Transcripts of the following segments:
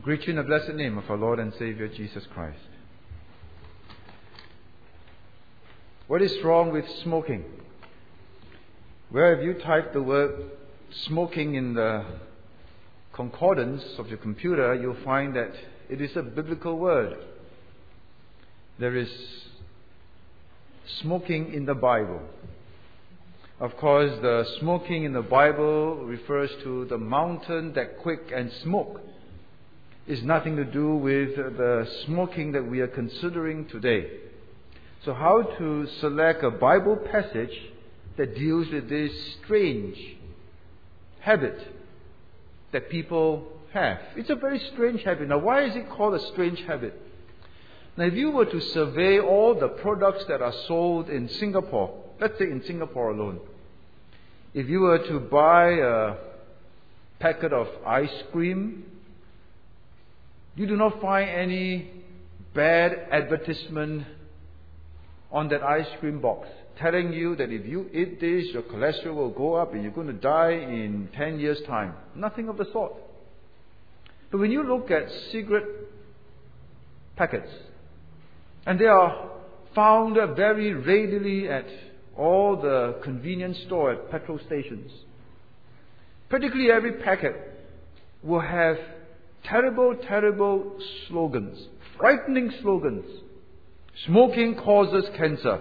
Greet you in the blessed name of our Lord and Savior Jesus Christ. What is wrong with smoking? Where have you typed the word smoking in the concordance of your computer, you'll find that it is a biblical word. There is smoking in the Bible. Of course, the smoking in the Bible refers to the mountain that quake and smoke. It's nothing to do with the smoking that we are considering today. So how to select a Bible passage that deals with this strange habit that people have? It's a very strange habit. Now, why is it called a strange habit? Now, if you were to survey all the products that are sold in Singapore, let's say in Singapore alone, if you were to buy a packet of ice cream, you do not find any bad advertisement on that ice cream box telling you that if you eat this, your cholesterol will go up and you're going to die in 10 years' time. Nothing of the sort. But when you look at cigarette packets, and they are found very readily at all the convenience stores at petrol stations, practically every packet will have terrible, terrible slogans, frightening slogans. Smoking causes cancer.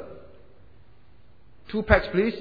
2 packs, please.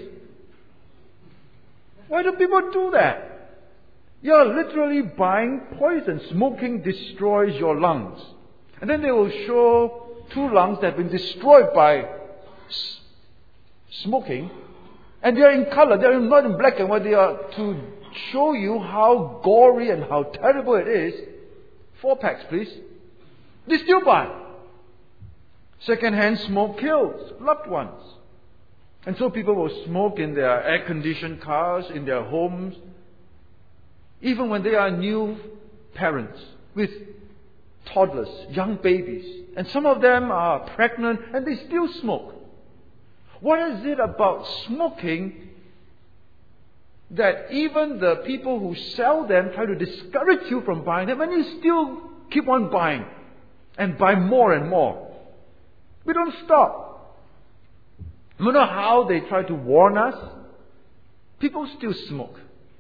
Why do people do that? You're literally buying poison. Smoking destroys your lungs. And then they will show 2 lungs that have been destroyed by smoking. And they are in color. They are not in black and white. They are to show you how gory and how terrible it is. 4 packs, please. They still buy. Second-hand smoke kills loved ones. And so people will smoke in their air-conditioned cars, in their homes, even when they are new parents with toddlers, young babies. And some of them are pregnant and they still smoke. What is it about smoking that even the people who sell them try to discourage you from buying them, and you still keep on buying and buy more and more? We don't stop. No matter how they try to warn us, people still smoke.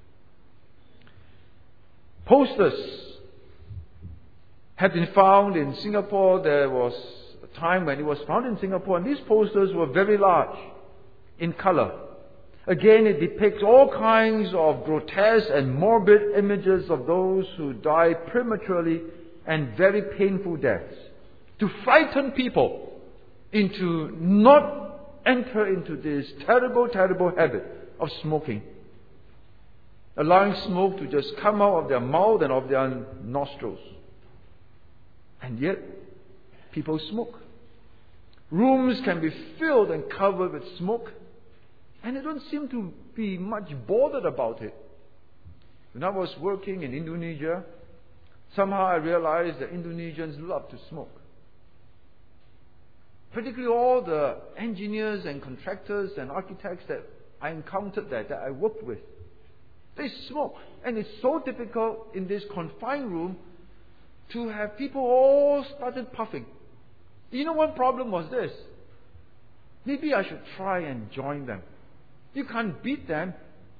Posters have been found in Singapore. There was a time when it was found in Singapore, and these posters were very large in color. Again, it depicts all kinds of grotesque and morbid images of those who die prematurely and very painful deaths, to frighten people into not enter into this terrible, terrible habit of smoking. Allowing smoke to just come out of their mouth and of their nostrils. And yet, people smoke. Rooms can be filled and covered with smoke, and they don't seem to be much bothered about it. When I was working in Indonesia, somehow I realized that Indonesians love to smoke. Particularly all the engineers and contractors and architects that I encountered there, that I worked with. They smoke. And it's so difficult in this confined room to have people all started puffing. You know, one problem was this. Maybe I should try and join them. You can't beat them.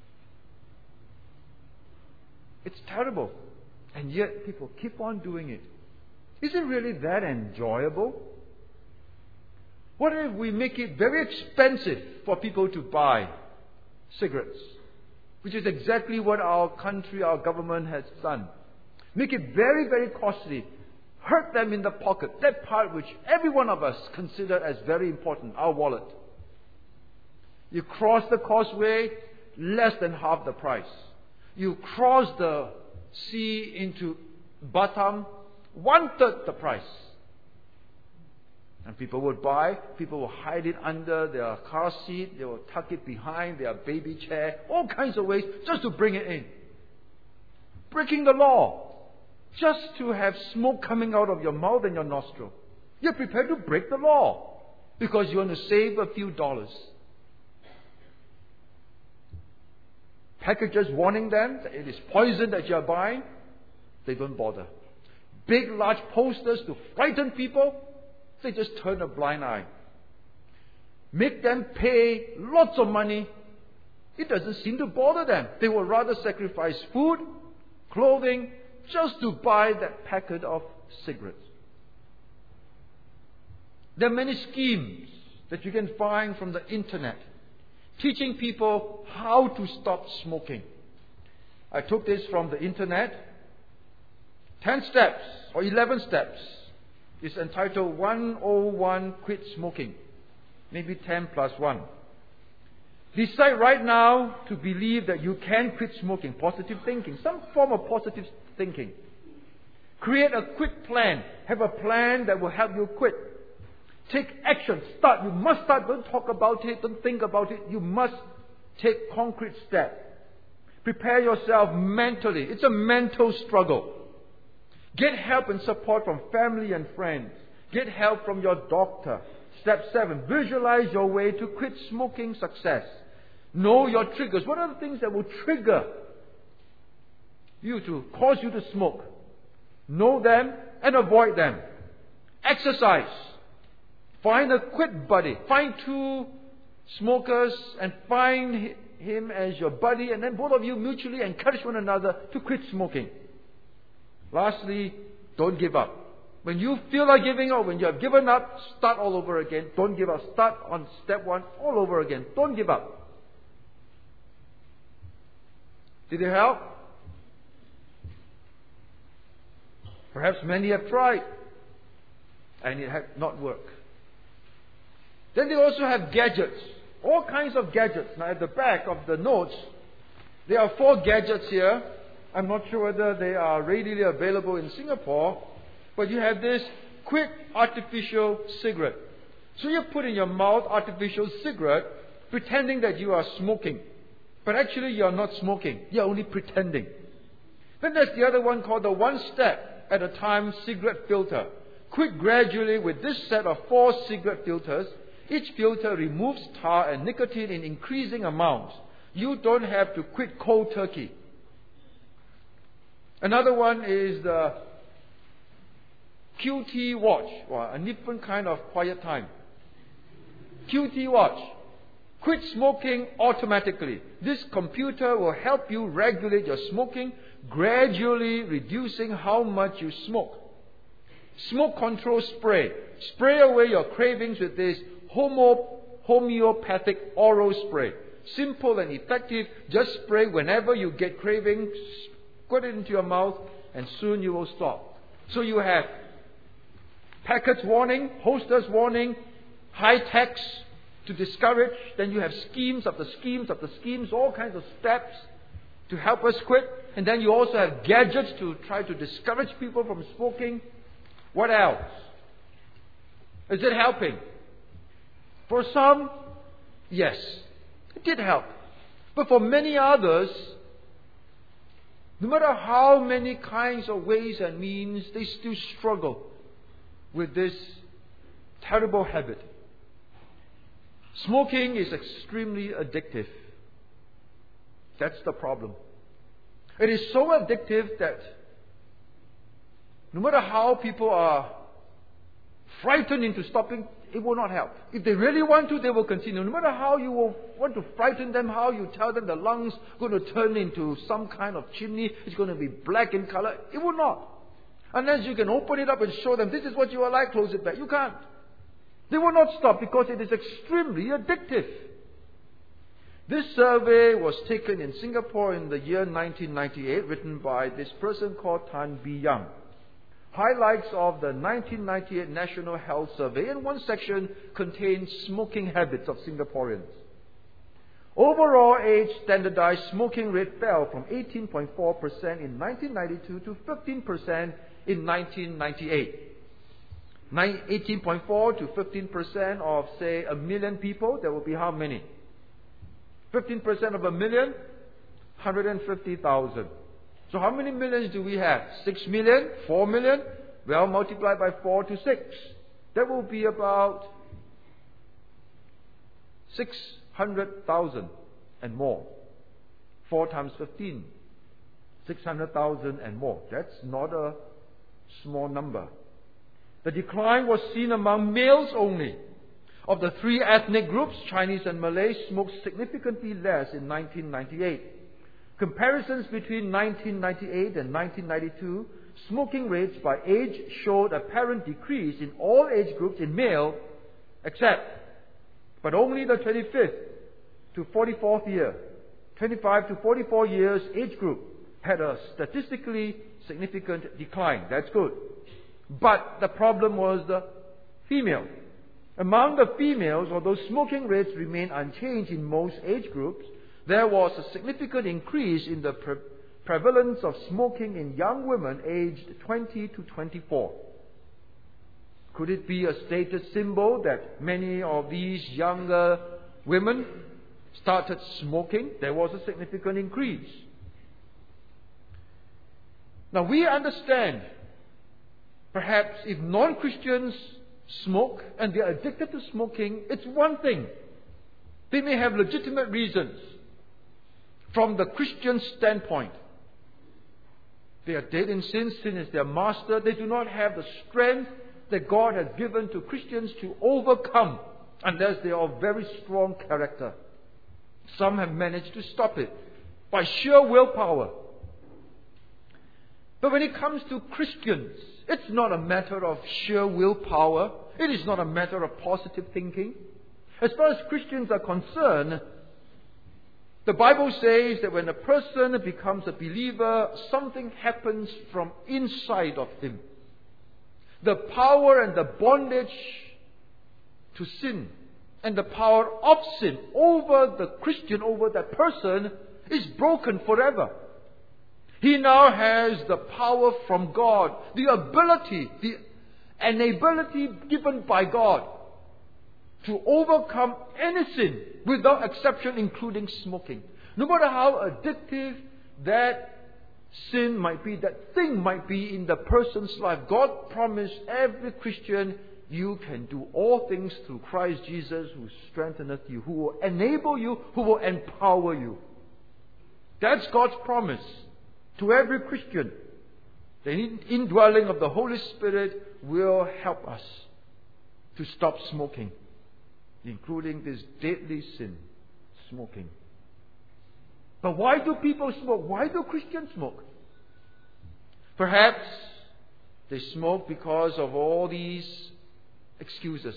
It's terrible. And yet people keep on doing it. Is it really that enjoyable? What if we make it very expensive for people to buy cigarettes? Which is exactly what our country, our government has done. Make it very, very costly. Hurt them in the pocket. That part which every one of us consider as very important, our wallet. You cross the causeway, less than half the price. You cross the sea into Batam, 1/3 the price. And people would buy, people will hide it under their car seat, they will tuck it behind their baby chair, all kinds of ways just to bring it in. Breaking the law. Just to have smoke coming out of your mouth and your nostril. You're prepared to break the law because you want to save a few dollars. Packages warning them that it is poison that you are buying, they don't bother. big, large posters to frighten people, they just turn a blind eye. Make them pay lots of money. It doesn't seem to bother them. They would rather sacrifice food, clothing, just to buy that packet of cigarettes. There are many schemes that you can find from the internet teaching people how to stop smoking. I took this from the internet. 10 steps or 11 steps is entitled 101 Quit Smoking. Maybe 10 plus 1. Decide right now to believe that you can quit smoking. Positive thinking. Some form of positive thinking. Create a quit plan. Have a plan that will help you quit. Take action. Start. You must start. Don't talk about it. Don't think about it. You must take concrete steps. Prepare yourself mentally. It's a mental struggle. Get help and support from family and friends. Get help from your doctor. Step 7. Visualize your way to quit smoking success. Know your triggers. What are the things that will trigger you to cause you to smoke? Know them and avoid them. Exercise. Find a quit buddy. Find 2 smokers and find him as your buddy, and then both of you mutually encourage one another to quit smoking. Lastly, don't give up. When you feel like giving up, when you have given up, start all over again. Don't give up. Start on step 1 all over again. Don't give up. Did it help? Perhaps many have tried and it had not worked. Then they also have gadgets. All kinds of gadgets. Now at the back of the notes, there are 4 gadgets here. I'm not sure whether they are readily available in Singapore, but you have this quick artificial cigarette. So you put in your mouth artificial cigarette, pretending that you are smoking. But actually you are not smoking. You are only pretending. Then there's the other one called the 1 step at a time cigarette filter. Quit gradually with this set of 4 cigarette filters. Each filter removes tar and nicotine in increasing amounts. You don't have to quit cold turkey. Another one is the QT watch. Well, a different kind of quiet time. QT watch. Quit smoking automatically. This computer will help you regulate your smoking, gradually reducing how much you smoke. Smoke control spray. Spray away your cravings with this homeopathic oral spray. Simple and effective. Just spray whenever you get cravings. Put it into your mouth and soon you will stop. So you have packets warning, posters warning, high text to discourage. Then you have schemes of the schemes of the schemes, all kinds of steps to help us quit. And then you also have gadgets to try to discourage people from smoking. What else? Is it helping? For some, yes, it did help. But for many others, no matter how many kinds of ways and means, they still struggle with this terrible habit. Smoking is extremely addictive. That's the problem. It is so addictive that no matter how people are frightened into stopping, it will not help. If they really want to, they will continue. No matter how you will want to frighten them, how you tell them the lungs are going to turn into some kind of chimney, it's going to be black in color, it will not. Unless you can open it up and show them, this is what you are like, close it back. You can't. They will not stop because it is extremely addictive. This survey was taken in Singapore in the year 1998, written by this person called Tan Bee Yang. Highlights of the 1998 National Health Survey, and one section contains smoking habits of Singaporeans. Overall age standardized smoking rate fell from 18.4% in 1992 to 15% in 1998. 18.4 to 15% of, say, 1 million people, that would be how many? 15% of 1 million? 150,000. So how many millions do we have? 6 million? 4 million? Well, multiply by 4 to 6. That will be about 600,000 and more. 4 times 15. 600,000 and more. That's not a small number. The decline was seen among males only. Of the three ethnic groups, Chinese and Malay smoked significantly less in 1998. Comparisons between 1998 and 1992, smoking rates by age showed apparent decrease in all age groups in male, but only the 25th to 44th year, 25 to 44 years age group had a statistically significant decline. That's good. But the problem was the female. Among the females, although smoking rates remained unchanged in most age groups, there was a significant increase in the prevalence of smoking in young women aged 20 to 24. Could it be a status symbol that many of these younger women started smoking? There was a significant increase. Now we understand, perhaps if non-Christians smoke and they are addicted to smoking, it's one thing. They may have legitimate reasons. From the Christian standpoint, they are dead in sin. Sin is their master. They do not have the strength that God has given to Christians to overcome unless they are of very strong character. Some have managed to stop it by sheer willpower. But when it comes to Christians, it's not a matter of sheer willpower. It is not a matter of positive thinking. As far as Christians are concerned, the Bible says that when a person becomes a believer, something happens from inside of him. The power and the bondage to sin and the power of sin over the Christian, over that person, is broken forever. He now has the power from God, the ability, an ability given by God to overcome any sin without exception, including smoking. No matter how addictive that sin might be, that thing might be in the person's life, God promised every Christian, you can do all things through Christ Jesus who strengtheneth you, who will enable you, who will empower you. That's God's promise to every Christian. The indwelling of the Holy Spirit will help us to stop smoking, including this deadly sin, smoking. But why do people smoke? Why do Christians smoke? Perhaps they smoke because of all these excuses.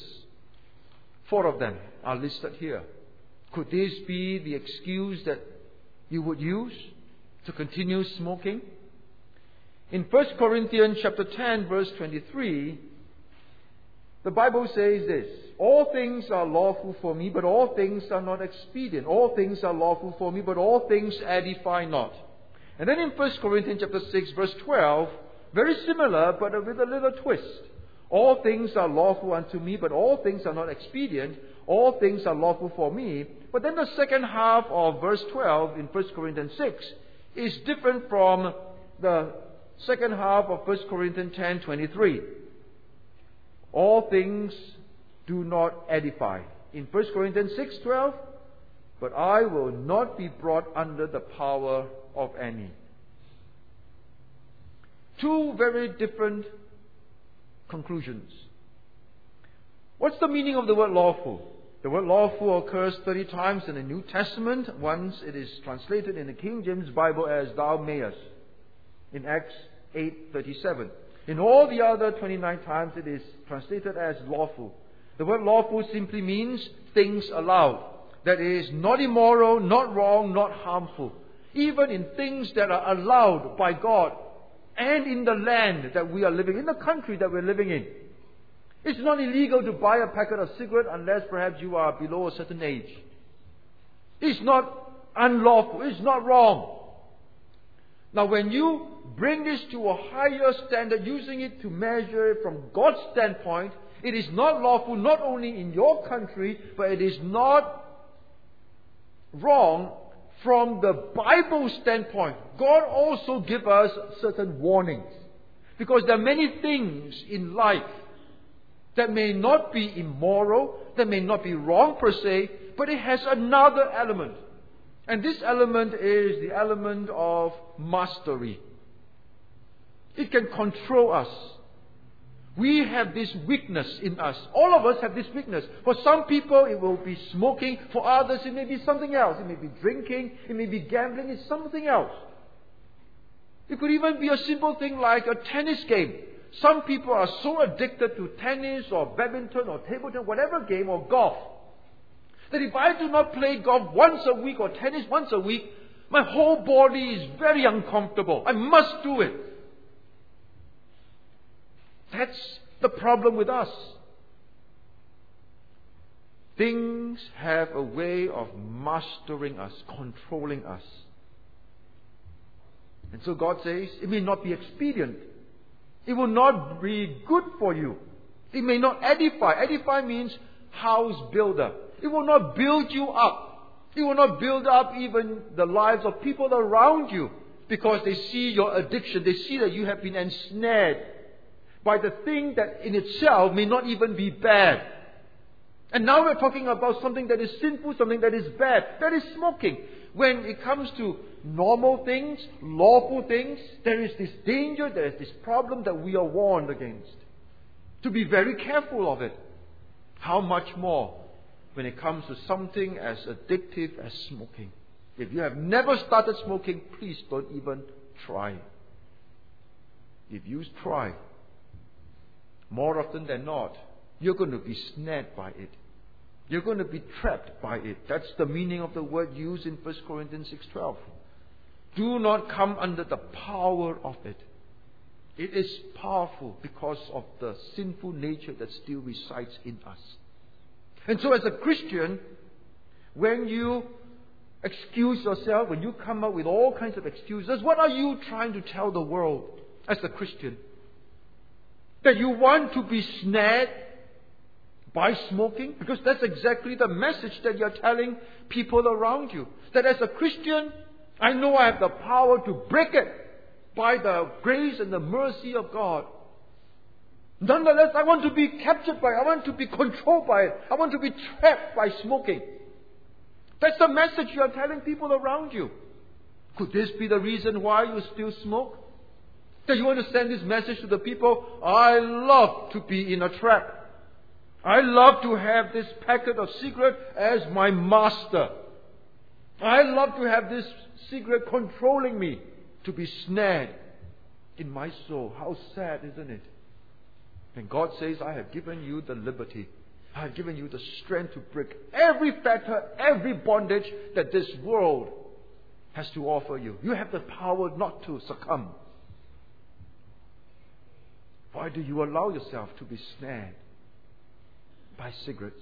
4 of them are listed here. Could this be the excuse that you would use to continue smoking? In 1 Corinthians chapter 10, verse 23, the Bible says this: all things are lawful for me, but all things are not expedient. All things are lawful for me, but all things edify not. And then in 1 Corinthians chapter 6, verse 12, very similar, but with a little twist. All things are lawful unto me, but all things are not expedient. All things are lawful for me. But then the second half of verse 12 in 1 Corinthians 6 is different from the second half of 1 Corinthians 10:23. All things do not edify. In 1 Corinthians 6:12, but I will not be brought under the power of any. 2 very different conclusions. What's the meaning of the word lawful? The word lawful occurs 30 times in the New Testament. Once it is translated in the King James Bible as thou mayest, in Acts 8:37. In all the other 29 times it is translated as lawful. The word lawful simply means things allowed. That is, not immoral, not wrong, not harmful. Even in things that are allowed by God and in the land that we are living, in the country that we're living in. It's not illegal to buy a packet of cigarettes unless perhaps you are below a certain age. It's not unlawful. It's not wrong. Now, when you bring this to a higher standard, using it to measure it from God's standpoint, it is not lawful not only in your country, but it is not wrong from the Bible standpoint. God also gives us certain warnings. Because there are many things in life that may not be immoral, that may not be wrong per se, but it has another element. And this element is the element of mastery. It can control us. We have this weakness in us. All of us have this weakness. For some people, it will be smoking. For others, it may be something else. It may be drinking. It may be gambling. It's something else. It could even be a simple thing like a tennis game. Some people are so addicted to tennis or badminton or table tennis, whatever game, or golf, that if I do not play golf once a week or tennis once a week, my whole body is very uncomfortable. I must do it. That's the problem with us. Things have a way of mastering us, controlling us. And so God says, it may not be expedient. It will not be good for you. It may not edify. Edify means house builder. It will not build you up. It will not build up even the lives of people around you, because they see your addiction. They see that you have been ensnared by the thing that in itself may not even be bad. And now we're talking about something that is sinful, something that is bad. That is smoking. When it comes to normal things, lawful things, there is this danger, there is this problem that we are warned against. To be very careful of it. How much more when it comes to something as addictive as smoking? If you have never started smoking, please don't even try. If you try, more often than not, you're going to be snared by it. You're going to be trapped by it. That's the meaning of the word used in 1 Corinthians 6:12. Do not come under the power of it. It is powerful because of the sinful nature that still resides in us. And so as a Christian, when you excuse yourself, when you come up with all kinds of excuses, what are you trying to tell the world as a Christian? That you want to be snared by smoking? Because that's exactly the message that you're telling people around you. That as a Christian, I know I have the power to break it by the grace and the mercy of God. Nonetheless, I want to be captured by it. I want to be controlled by it. I want to be trapped by smoking. That's the message you are telling people around you. Could this be the reason why you still smoke? That you want to send this message to the people? I love to be in a trap. I love to have this packet of cigarette as my master. I love to have this cigarette controlling me, to be snared in my soul. How sad, isn't it? And God says, I have given you the liberty. I have given you the strength to break every fetter, every bondage that this world has to offer you. You have the power not to succumb. Why do you allow yourself to be snared by cigarettes?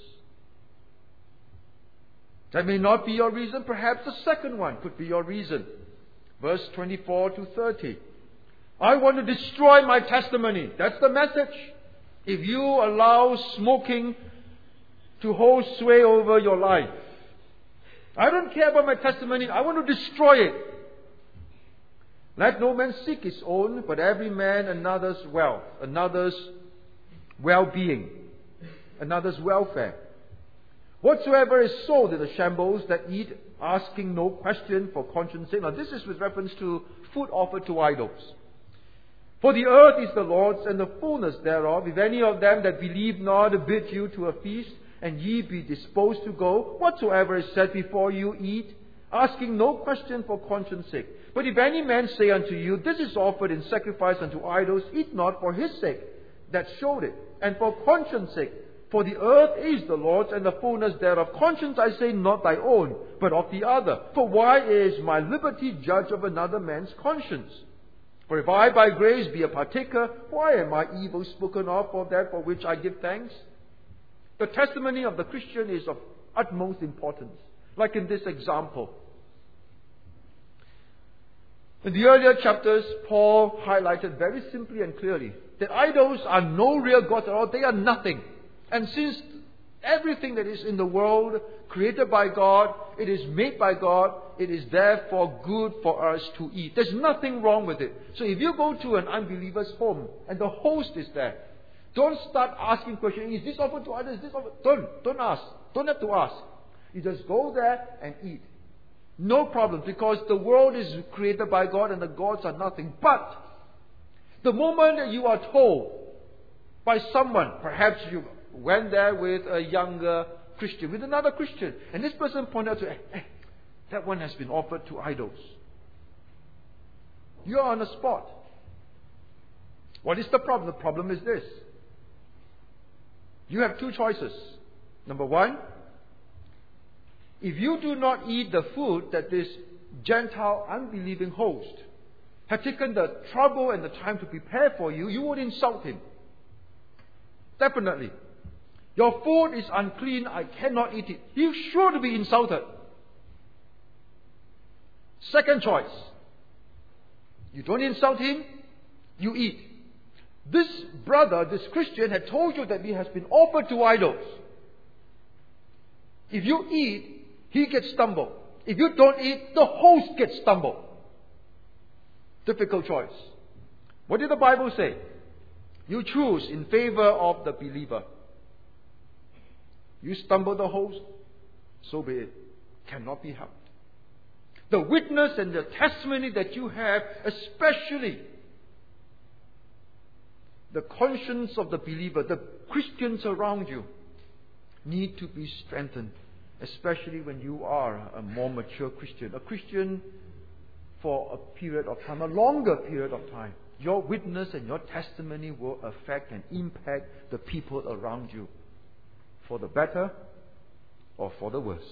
That may not be your reason. Perhaps the second one could be your reason. Verse 24 to 30. I want to destroy my testimony. That's the message. If you allow smoking to hold sway over your life, I don't care about my testimony. I want to destroy it. Let no man seek his own, but every man another's wealth, another's well-being, another's welfare. Whatsoever is sold in the shambles that eat, asking no question for conscience sake. Now this is with reference to food offered to idols. For the earth is the Lord's, and the fullness thereof. If any of them that believe not bid you to a feast, and ye be disposed to go, whatsoever is set before you, eat, asking no question for conscience sake. But if any man say unto you, this is offered in sacrifice unto idols, eat not for his sake that showed it, and for conscience sake. For the earth is the Lord's, and the fullness thereof. Conscience, I say, not thy own, but of the other. For why is my liberty judge of another man's conscience? For if I by grace be a partaker, why am I evil spoken of for that for which I give thanks? The testimony of the Christian is of utmost importance. Like in this example. In the earlier chapters, Paul highlighted very simply and clearly that idols are no real gods at all. They are nothing. And since everything that is in the world, created by God, it is made by God, it is therefore good for us to eat. There's nothing wrong with it. So if you go to an unbeliever's home and the host is there, don't start asking questions. Is this offered to others? Is this offered? Don't ask. Don't have to ask. You just go there and eat. No problem, because the world is created by God and the gods are nothing. But The moment that you are told by someone, perhaps you went there with a younger Christian, with another Christian, and this person pointed out to you, hey, that one has been offered to idols. You are on the spot. What is the problem? The problem is this. You have two choices. Number one, if you do not eat the food that this Gentile unbelieving host had taken the trouble and the time to prepare for you, you would insult him. Definitely. Your food is unclean, I cannot eat it. You're sure to be insulted. Second choice. You don't insult him, you eat. This brother, this Christian, had told you that he has been offered to idols. If you eat, he gets stumbled. If you don't eat, the host gets stumbled. Difficult choice. What did the Bible say? You choose in favor of the believer. You stumble the host, so be it. Cannot be helped. The witness and the testimony that you have, especially the conscience of the believer, the Christians around you, need to be strengthened, especially when you are a more mature Christian, a Christian for a period of time, a longer period of time. Your witness and your testimony will affect and impact the people around you, for the better or for the worse.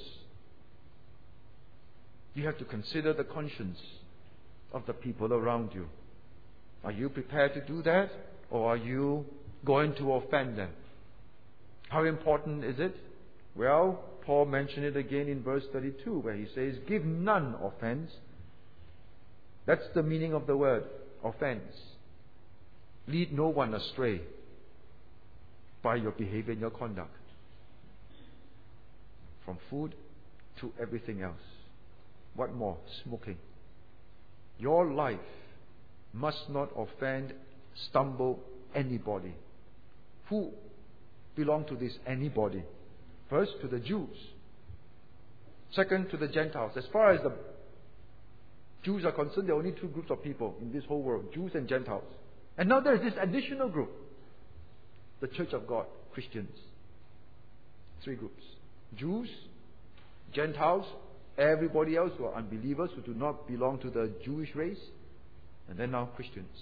You have to consider the conscience of the people around you. Are you prepared to do that? Or are you going to offend them? How important is it? Well, Paul mentioned it again in verse 32, where he says, give none offense. That's the meaning of the word, offense. Lead no one astray by your behavior and your conduct. From food to everything else. What more? Smoking. Your life must not offend, stumble anybody. Who belong to this anybody? First, to the Jews. Second, to the Gentiles. As far as the Jews are concerned, there are only two groups of people in this whole world, Jews and Gentiles. And now there is this additional group, the Church of God, Christians. Three groups. Jews, Gentiles, everybody else who are unbelievers, who do not belong to the Jewish race, and then now Christians.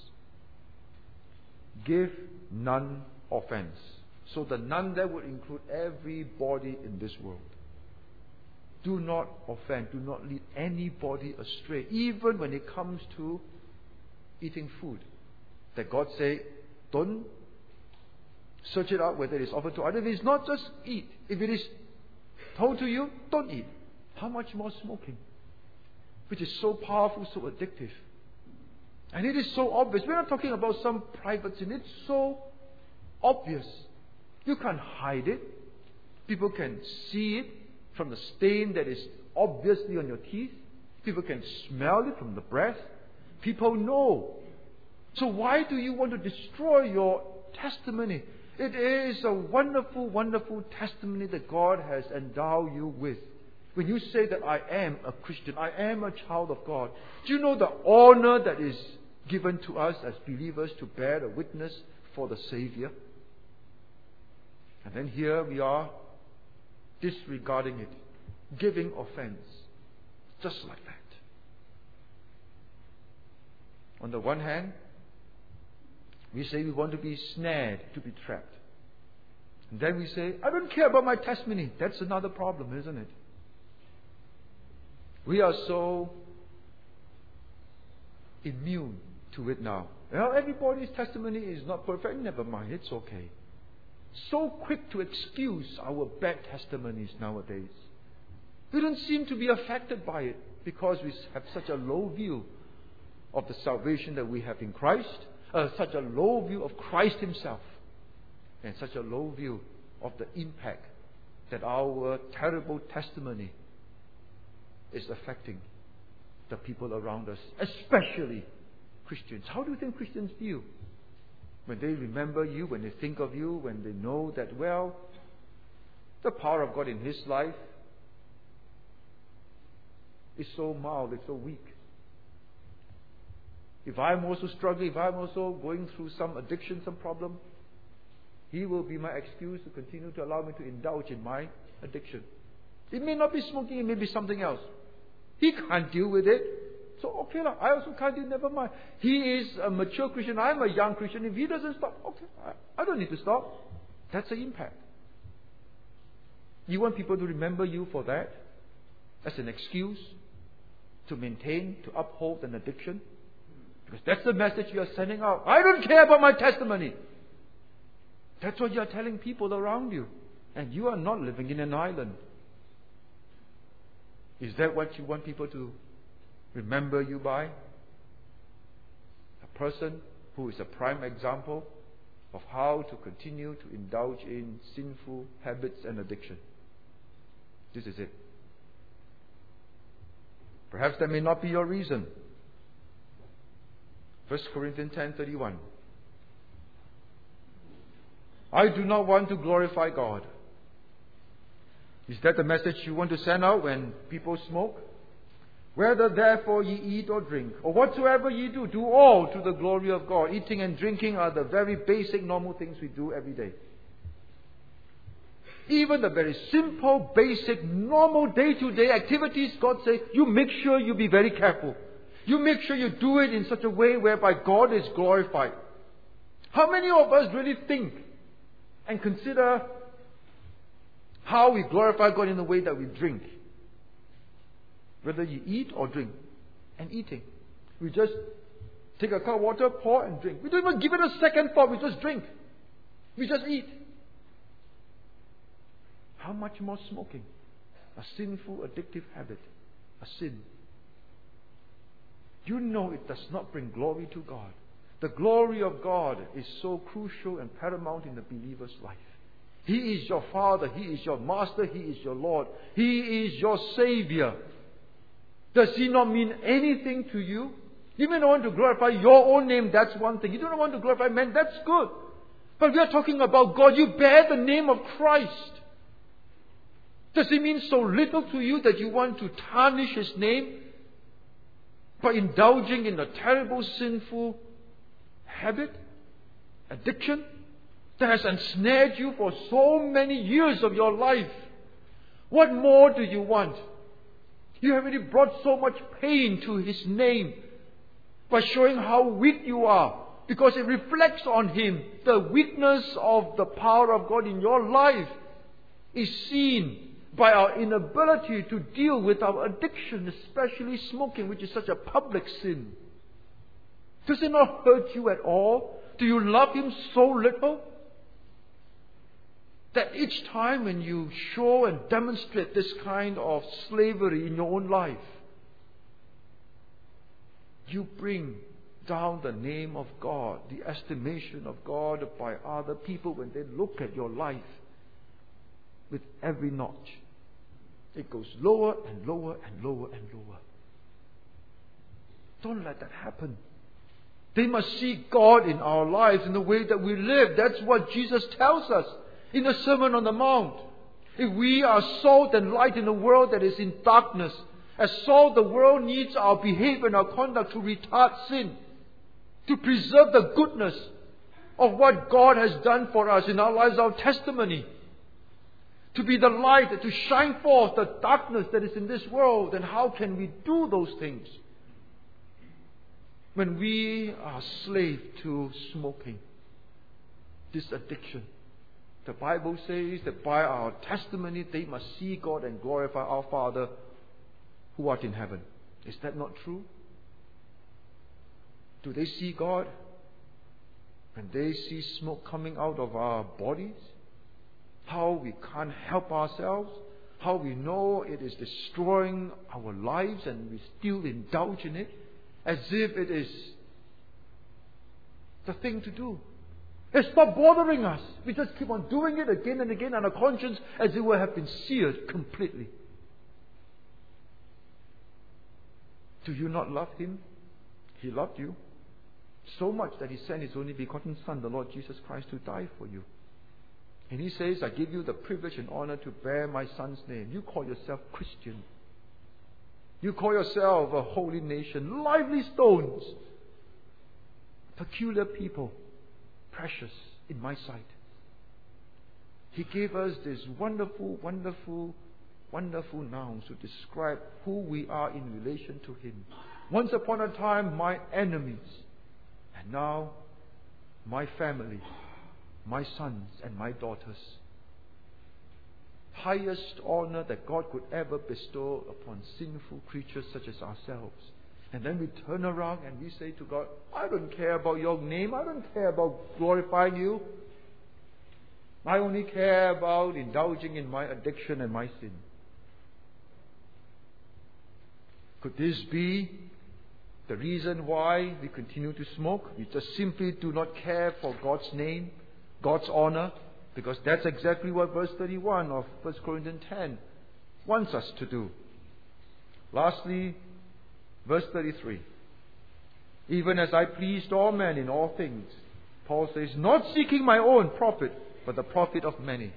Give none offense. So the none there would include everybody in this world. Do not offend. Do not lead anybody astray. Even when it comes to eating food. That God say, don't search it out whether it is offered to others. If it is not, just eat. If it is told to you, don't eat. How much more smoking? Which is so powerful, so addictive. And it is so obvious. We're not talking about some private sin. It's so obvious. You can't hide it. People can see it from the stain that is obviously on your teeth. People can smell it from the breath. People know. So why do you want to destroy your testimony? It is a wonderful, wonderful testimony that God has endowed you with. When you say that I am a Christian, I am a child of God, do you know the honor that is given to us as believers to bear the witness for the Savior? And then here we are disregarding it, giving offense, just like that. On the one hand, we say we want to be snared, to be trapped. And then we say, I don't care about my testimony. That's another problem, isn't it? We are so immune to it now. Well, everybody's testimony is not perfect. Never mind, it's okay. So quick to excuse our bad testimonies nowadays. We don't seem to be affected by it because we have such a low view of the salvation that we have in Christ, such a low view of Christ Himself, and such a low view of the impact that our terrible testimony is affecting the people around us, especially Christians. How do you think Christians feel when they remember you, when they think of you, when they know that, well, the power of God in his life is so mild, it's so weak? if I'm also struggling, if I'm also going through some addiction, some problem, He will be my excuse to continue to allow me to indulge in my addiction. It may not be smoking, it may be something else. He can't deal with it. So, okay, I also can't deal, never mind. He is a mature Christian, I'm a young Christian. If he doesn't stop, okay, I don't need to stop. That's the impact. You want people to remember you for that? As an excuse to maintain, to uphold an addiction? Because that's the message you are sending out. I don't care about my testimony. That's what you are telling people around you. And you are not living in an island. Is that what you want people to remember you by? A person who is a prime example of how to continue to indulge in sinful habits and addiction. This is it. Perhaps that may not be your reason. 1 Corinthians 10:31. I do not want to glorify God. Is that the message you want to send out when people smoke? Whether therefore ye eat or drink, or whatsoever ye do, do all to the glory of God. Eating and drinking are the very basic normal things we do every day. Even the very simple, basic, normal day-to-day activities, God says, you make sure you be very careful. You make sure you do it in such a way whereby God is glorified. How many of us really think and consider how we glorify God in the way that we drink? Whether you eat or drink. And eating. We just take a cup of water, pour and drink. We don't even give it a second thought. We just drink. We just eat. How much more smoking? A sinful, addictive habit. A sin. You know it does not bring glory to God. The glory of God is so crucial and paramount in the believer's life. He is your Father. He is your Master. He is your Lord. He is your Savior. Does He not mean anything to you? You may not want to glorify your own name. That's one thing. You don't want to glorify man. That's good. But we are talking about God. You bear the name of Christ. Does it mean so little to you that you want to tarnish His name by indulging in a terrible, sinful habit, addiction that has ensnared you for so many years of your life? What more do you want? You have already brought so much pain to His name by showing how weak you are, because it reflects on Him. The weakness of the power of God in your life is seen by our inability to deal with our addiction, especially smoking, which is such a public sin. Does it not hurt you at all? Do you love Him so little that each time when you show and demonstrate this kind of slavery in your own life, you bring down the name of God, the estimation of God by other people when they look at your life with every notch? It goes lower and lower and lower and lower. Don't let that happen. They must see God in our lives, in the way that we live. That's what Jesus tells us in the Sermon on the Mount. If we are salt and light in a world that is in darkness, as salt, the world needs our behavior and our conduct to retard sin, to preserve the goodness of what God has done for us in our lives, our testimony, to be the light, to shine forth the darkness that is in this world. And how can we do those things when we are slave to smoking, this addiction? The Bible says that by our testimony they must see God and glorify our Father who art in heaven. Is that not true? Do they see God when they see smoke coming out of our bodies? How we can't help ourselves? How we know it is destroying our lives and we still indulge in it as if it is the thing to do. It's not bothering us. We just keep on doing it again and again, and our conscience as it would have been seared completely. Do you not love Him? He loved you so much that He sent His only begotten Son, the Lord Jesus Christ, to die for you. And He says, I give you the privilege and honor to bear my Son's name. You call yourself Christian. You call yourself a holy nation, lively stones. peculiar people, precious in my sight. He gave us these wonderful, wonderful, wonderful nouns to describe who we are in relation to Him. Once upon a time, my enemies, and now my family, my sons and my daughters. Highest honor that God could ever bestow upon sinful creatures such as ourselves. And then we turn around and we say to God, I don't care about your name. I don't care about glorifying you. I only care about indulging in my addiction and my sin. Could this be the reason why we continue to smoke? We just simply do not care for God's name, God's honor, because that's exactly what verse 31 of 1 Corinthians 10 wants us to do. Lastly, verse 33. Even as I pleased all men in all things, Paul says, not seeking my own profit, but the profit of many.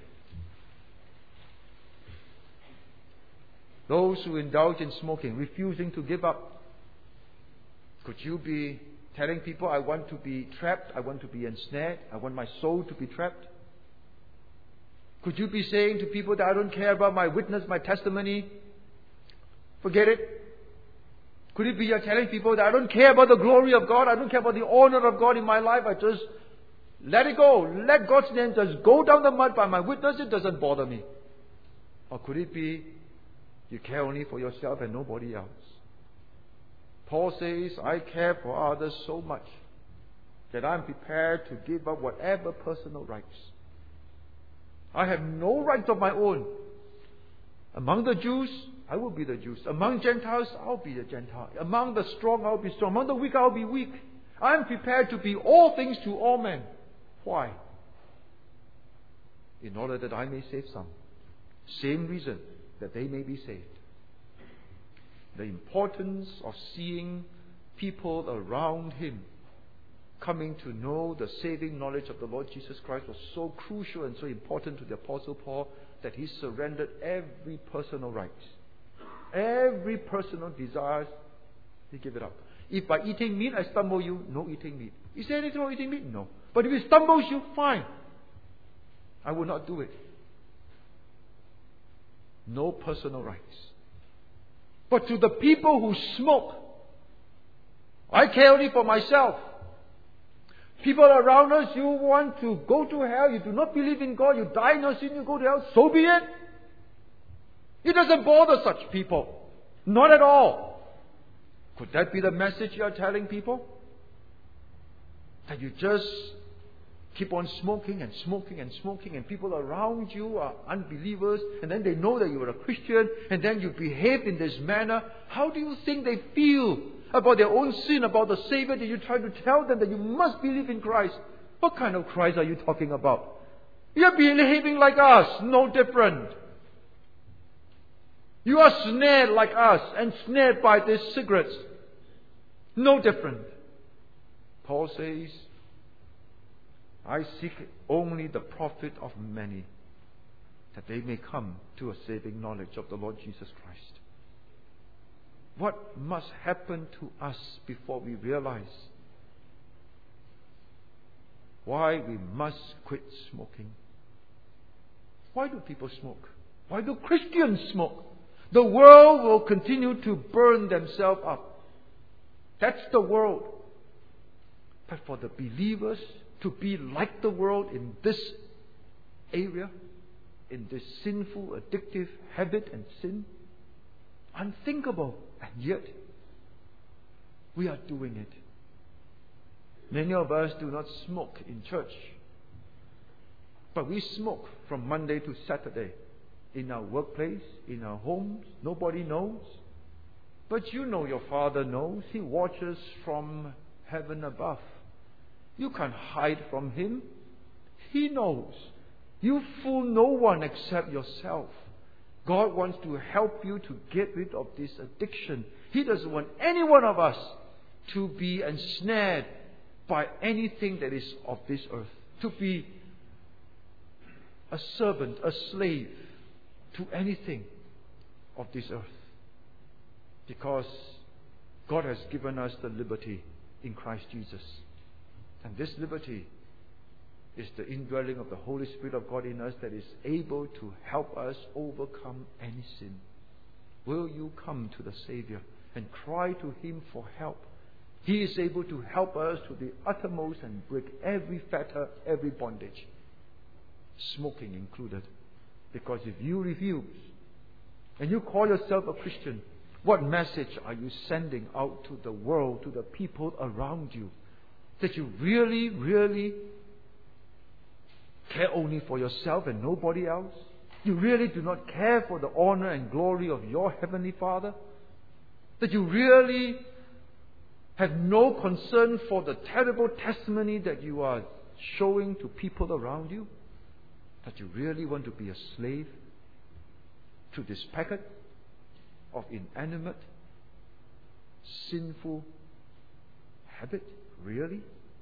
Those who indulge in smoking, refusing to give up. Could you be telling people, I want to be trapped, I want to be ensnared, I want my soul to be trapped? Could you be saying to people that I don't care about my witness, my testimony? Forget it. Could it be you're telling people that I don't care about the glory of God, I don't care about the honor of God in my life, I just let it go. Let God's name just go down the mud by my witness, it doesn't bother me. Or could it be you care only for yourself and nobody else? Paul says, I care for others so much that I'm prepared to give up whatever personal rights. I have no rights of my own. Among the Jews, I will be the Jews. Among Gentiles, I'll be the Gentile. Among the strong, I'll be strong. Among the weak, I'll be weak. I'm prepared to be all things to all men. Why? In order that I may save some. Same reason, that they may be saved. The importance of seeing people around him coming to know the saving knowledge of the Lord Jesus Christ was so crucial and so important to the Apostle Paul that he surrendered every personal right. Every personal desires, he gave it up. If by eating meat I stumble you, no eating meat. Is there anything wrong with eating meat? No. But if it stumbles you, fine. I will not do it. No personal rights. But to the people who smoke, I care only for myself. People around us, you want to go to hell, you do not believe in God, you die in your sin, you go to hell, so be it. It doesn't bother such people. Not at all. Could that be the message you are telling people? That you just keep on smoking and smoking and smoking, and people around you are unbelievers, and then they know that you are a Christian, and then you behave in this manner. How do you think they feel about their own sin, about the Savior that you try to tell them that you must believe in Christ? What kind of Christ are you talking about? You're behaving like us, no different. You are snared like us and snared by these cigarettes. No different. Paul says, I seek only the profit of many, that they may come to a saving knowledge of the Lord Jesus Christ. What must happen to us before we realize why we must quit smoking? Why do people smoke? Why do Christians smoke? The world will continue to burn themselves up. That's the world. But for the believers to be like the world in this area, in this sinful, addictive habit and sin, unthinkable. And yet, we are doing it. Many of us do not smoke in church, but we smoke from Monday to Saturday. In our workplace, in our homes, nobody knows. But you know your Father knows. He watches from heaven above. You can't hide from Him. He knows. You fool no one except yourself. God wants to help you to get rid of this addiction. He doesn't want any one of us to be ensnared by anything that is of this earth. To be a servant, a slave to anything of this earth. Because God has given us the liberty in Christ Jesus. And this liberty is the indwelling of the Holy Spirit of God in us that is able to help us overcome any sin. Will you come to the Savior and cry to Him for help? He is able to help us to the uttermost and break every fetter, every bondage, smoking included. Because if you refuse and you call yourself a Christian, what message are you sending out to the world, to the people around you? That you really, really care only for yourself and nobody else? You really do not care for the honor and glory of your Heavenly Father? That you really have no concern for the terrible testimony that you are showing to people around you? That you really want to be a slave to this packet of inanimate, sinful habit? Really?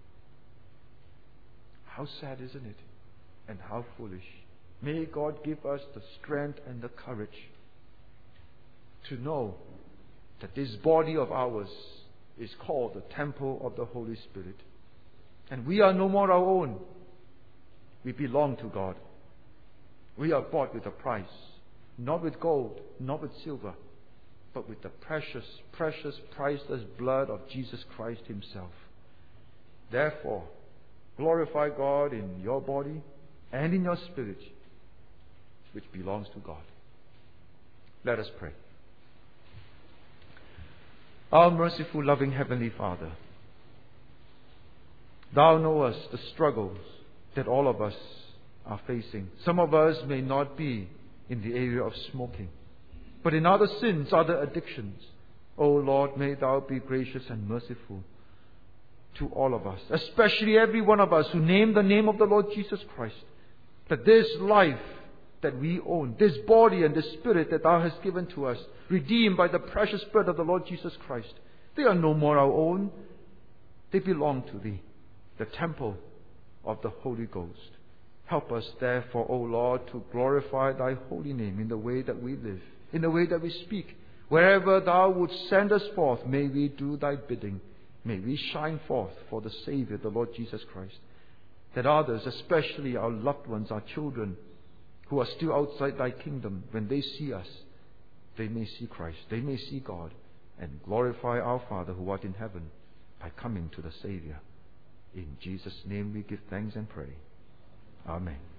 How sad, isn't it? And how foolish. May God give us the strength and the courage to know that this body of ours is called the temple of the Holy Spirit. And we are no more our own. We belong to God. We are bought with a price, not with gold, not with silver, but with the precious, precious, priceless blood of Jesus Christ Himself. Therefore, glorify God in your body and in your spirit, which belongs to God. Let us pray. Our merciful, loving Heavenly Father, Thou knowest the struggles that all of us are facing. Some of us may not be in the area of smoking, but in other sins, other addictions. O Lord, may Thou be gracious and merciful to all of us, especially every one of us who name the name of the Lord Jesus Christ, that this life that we own, this body and this spirit that Thou hast given to us, redeemed by the precious blood of the Lord Jesus Christ, they are no more our own. They belong to Thee, the temple of the Holy Ghost. Help us therefore, O Lord, to glorify Thy holy name in the way that we live, in the way that we speak. Wherever Thou wouldst send us forth, may we do Thy bidding. May we shine forth for the Savior, the Lord Jesus Christ. That others, especially our loved ones, our children, who are still outside Thy kingdom, when they see us, they may see Christ, they may see God, and glorify our Father who art in heaven by coming to the Savior. In Jesus' name we give thanks and pray. Amen.